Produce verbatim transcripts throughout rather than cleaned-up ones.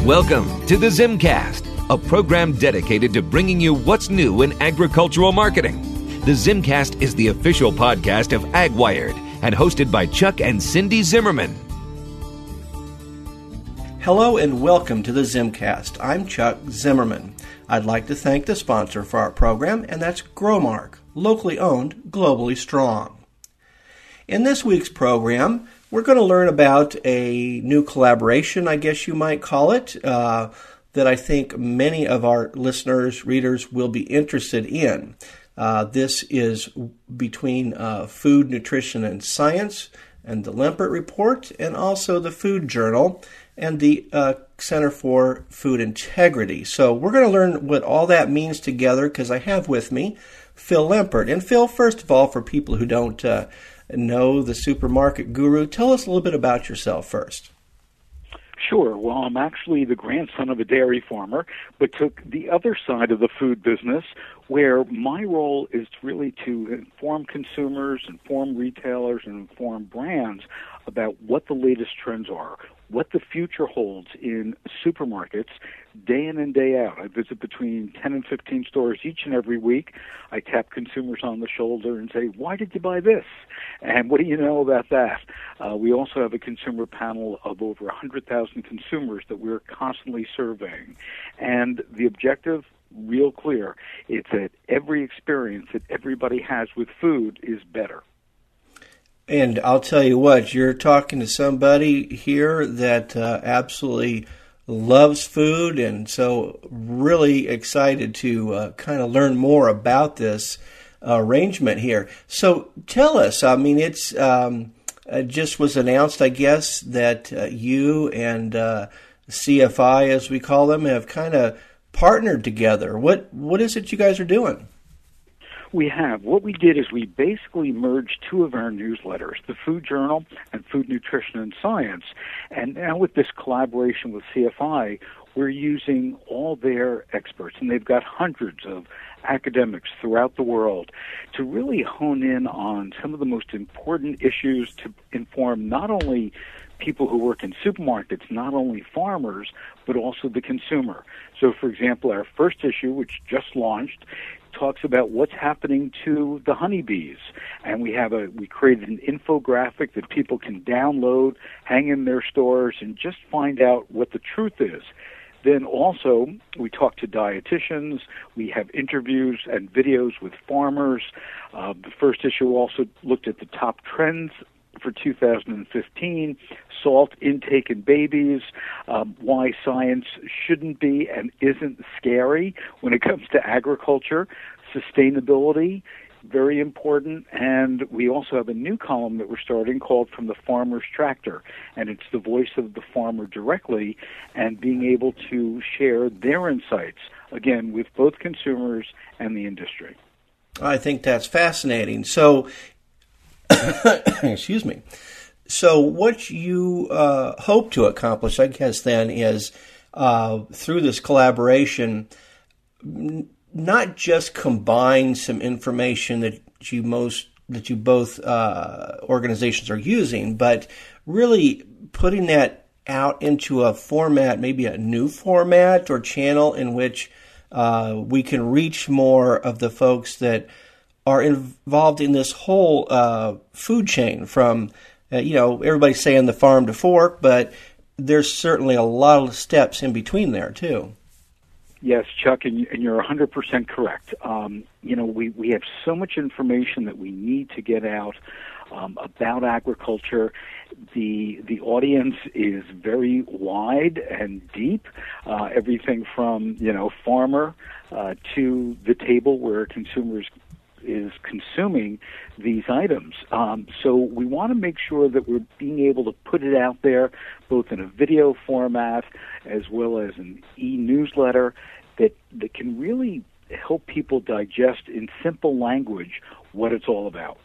Welcome to the Zimcast, a program dedicated to bringing you what's new in agricultural marketing. The Zimcast is the official podcast of AgWired and hosted by Chuck and Cindy Zimmerman. Hello and welcome to the Zimcast. I'm Chuck Zimmerman. I'd like to thank the sponsor for our program, and that's Growmark, locally owned, globally strong. In this week's program, we're going to learn about a new collaboration, I guess you might call it, uh, that I think many of our listeners, readers will be interested in. Uh, this is between uh, Food, Nutrition, and Science and the Lempert Report, and also the Food Journal and the uh, Center for Food Integrity. So we're going to learn what all that means together, because I have with me Phil Lempert. And Phil, first of all, for people who don't uh, know the supermarket guru, tell us a little bit about yourself first. Sure. Well, I'm actually the grandson of a dairy farmer, but took the other side of the food business, where my role is really to inform consumers, inform retailers, and inform brands about what the latest trends are, what the future holds in supermarkets day in and day out. I visit between ten and fifteen stores each and every week. I tap consumers on the shoulder and say, why did you buy this? And what do you know about that? Uh, we also have a consumer panel of over one hundred thousand consumers that we're constantly surveying. And the objective, real clear, it's that every experience that everybody has with food is better. And I'll tell you what, you're talking to somebody here that uh, absolutely loves food, and so really excited to uh, kind of learn more about this uh, arrangement here. So tell us, I mean, it's um, it just was announced, I guess, that uh, you and uh, C F I, as we call them, have kind of partnered together. What What is it you guys are doing? We have. What we did is we basically merged two of our newsletters, the Food Journal and Food, Nutrition, and Science. And now with this collaboration with C F I, we're using all their experts, and they've got hundreds of academics throughout the world, to really hone in on some of the most important issues to inform not only people who work in supermarkets, not only farmers, but also the consumer. So, for example, our first issue, which just launched, talks about what's happening to the honeybees, and we have a we created an infographic that people can download, hang in their stores, and just find out what the truth is. Then also we talk to dietitians, we have interviews and videos with farmers. Uh, the first issue also looked at the top trends for two thousand fifteen, salt intake in babies, um, why science shouldn't be and isn't scary when it comes to agriculture, sustainability, very important, and we also have a new column that we're starting called From the Farmer's Tractor, and it's the voice of the farmer directly and being able to share their insights, again, with both consumers and the industry. I think that's fascinating. So, excuse me. So what you uh, hope to accomplish, I guess, then, is uh, through this collaboration, n- not just combine some information that you most that you both uh, organizations are using, but really putting that out into a format, maybe a new format or channel in which uh, we can reach more of the folks that are involved in this whole uh, food chain from, uh, you know, everybody's saying the farm to fork, but there's certainly a lot of steps in between there, too. Yes, Chuck, and you're one hundred percent correct. Um, you know, we, we have so much information that we need to get out um, about agriculture. The the audience is very wide and deep, uh, everything from, you know, farmer uh, to the table where consumers is consuming these items. Um, so we want to make sure that we're being able to put it out there, both in a video format as well as an e-newsletter, that, that can really help people digest in simple language what it's all about.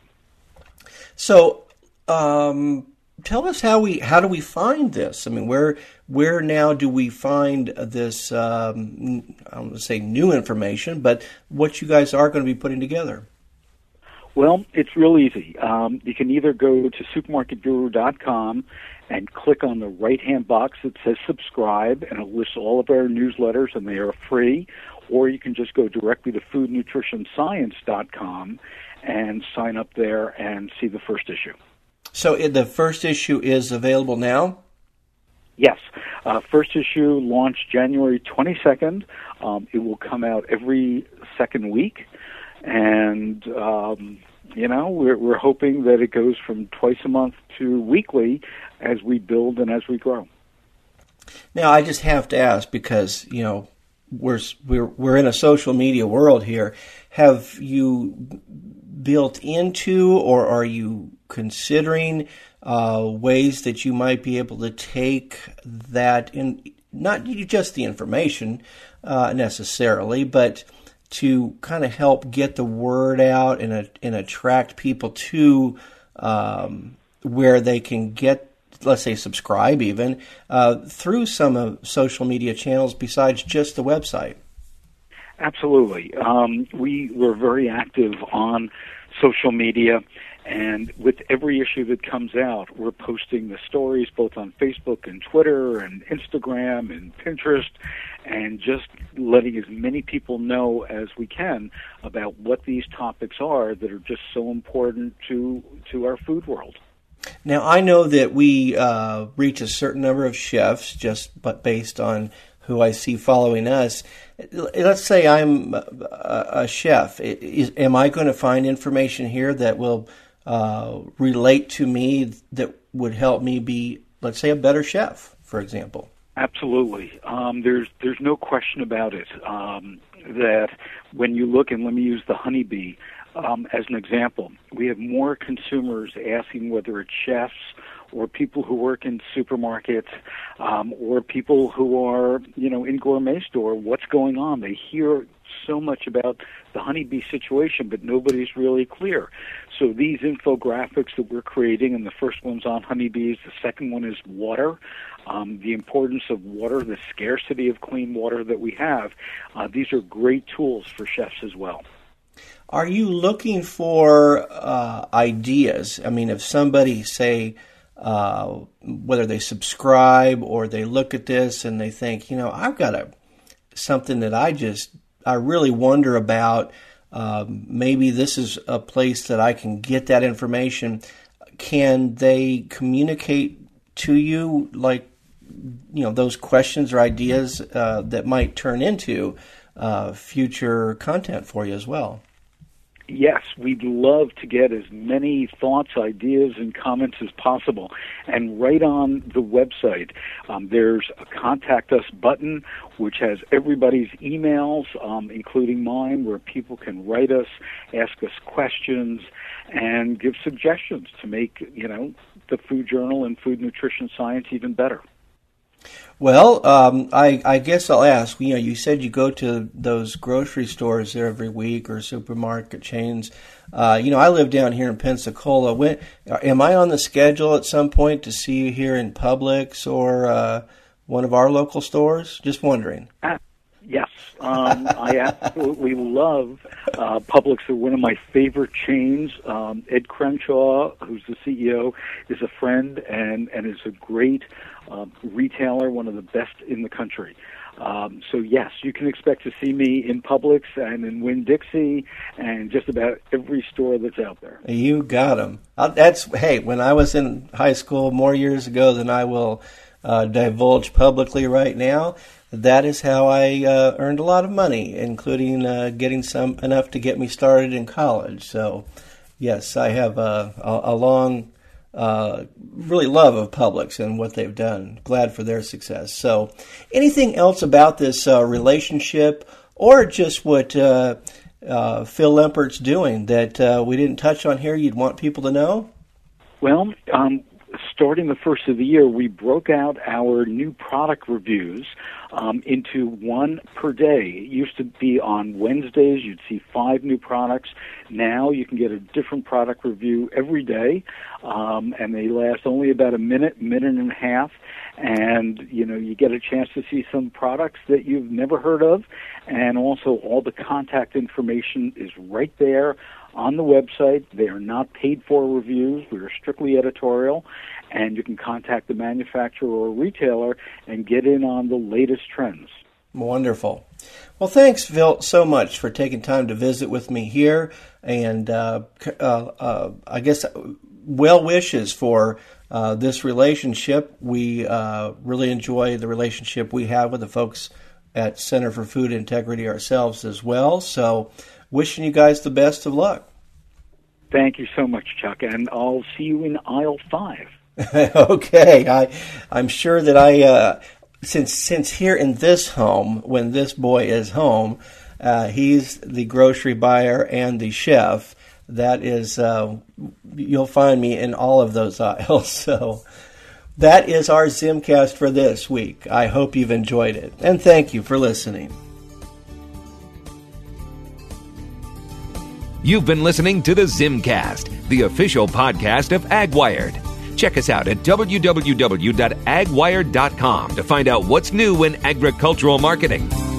So um, tell us how we how do we find this? I mean, where where now do we find this, um, I don't want to say new information, but what you guys are going to be putting together? Well, it's real easy. Um, you can either go to supermarket guru dot com and click on the right-hand box that says subscribe, and it lists all of our newsletters, and they are free. Or you can just go directly to food nutrition science dot com and sign up there and see the first issue. So the first issue is available now? Yes. Uh, first issue launched January twenty-second. Um, it will come out every second week. And, um, you know, we're, we're hoping that it goes from twice a month to weekly as we build and as we grow. Now, I just have to ask because, you know, we're we're we're in a social media world here. Have you built into, or are you considering uh, ways that you might be able to take that in, not just the information uh, necessarily, but to kind of help get the word out and, uh, and attract people to um, where they can get, let's say, subscribe even, uh, through some of social media channels besides just the website? Absolutely. Um, we were very active on social media, and with every issue that comes out, we're posting the stories both on Facebook and Twitter and Instagram and Pinterest, and just letting as many people know as we can about what these topics are that are just so important to to our food world. Now, I know that we uh, reach a certain number of chefs just but based on who I see following us. Let's say I'm a, a chef. Is, am I going to find information here that will uh, relate to me that would help me be, let's say, a better chef, for example? Absolutely. Um, there's there's no question about it um, that when you look, and let me use the honeybee um, as an example, we have more consumers asking whether it's chefs or people who work in supermarkets um, or people who are, you know, in gourmet store, what's going on. They hear so much about the honeybee situation, but nobody's really clear. So these infographics that we're creating, and the first one's on honeybees, the second one is water, um, the importance of water, the scarcity of clean water that we have. Uh, these are great tools for chefs as well. Are you looking for uh, ideas? I mean, if somebody, say, uh, whether they subscribe or they look at this and they think, you know, I've got a something that I just, I really wonder about, um, maybe this is a place that I can get that information. Can they communicate to you, like, you know, those questions or ideas uh, that might turn into uh, future content for you as well? Yes, we'd love to get as many thoughts, ideas, and comments as possible. And right on the website, um, there's a Contact Us button, which has everybody's emails, um, including mine, where people can write us, ask us questions, and give suggestions to make, you know, the Food Journal and Food Nutrition Science even better. Well, um, I, I guess I'll ask, you know, you said you go to those grocery stores there every week or supermarket chains. Uh, you know, I live down here in Pensacola. When, am I on the schedule at some point to see you here in Publix or uh, one of our local stores? Just wondering. Ah, yes. Um, I absolutely love uh, Publix. They're one of my favorite chains. Um, Ed Crenshaw, who's the C E O, is a friend and, and is a great Uh, retailer, one of the best in the country. Um, so yes, you can expect to see me in Publix and in Winn-Dixie and just about every store that's out there. You got them. Uh, that's hey. When I was in high school more years ago than I will uh, divulge publicly right now, that is how I uh, earned a lot of money, including uh, getting some enough to get me started in college. So yes, I have a, a, a long. Uh, really love of Publix and what they've done. Glad for their success. So anything else about this uh, relationship or just what uh, uh, Phil Lempert's doing that uh, we didn't touch on here you'd want people to know? Well, um, starting the first of the year, we broke out our new product reviews um, into one per day. It used to be on Wednesdays. You'd see five new products. Now you can get a different product review every day, um, and they last only about a minute, minute and a half. And, you know, you get a chance to see some products that you've never heard of, and also all the contact information is right there on the website. They are not paid for reviews. We are strictly editorial. And you can contact the manufacturer or retailer and get in on the latest trends. Wonderful. Well, thanks, Phil, so much for taking time to visit with me here. And uh, uh, uh, I guess well wishes for uh, this relationship. We uh, really enjoy the relationship we have with the folks at Center for Food Integrity ourselves as well. So wishing you guys the best of luck. Thank you so much, Chuck. And I'll see you in aisle five. Okay. I, I'm sure that I... Uh, Since since here in this home, when this boy is home, uh, he's the grocery buyer and the chef. That is, uh, you'll find me in all of those aisles. So that is our Zimcast for this week. I hope you've enjoyed it, and thank you for listening. You've been listening to the Zimcast, the official podcast of AgWired. Check us out at w w w dot ag wired dot com to find out what's new in agricultural marketing.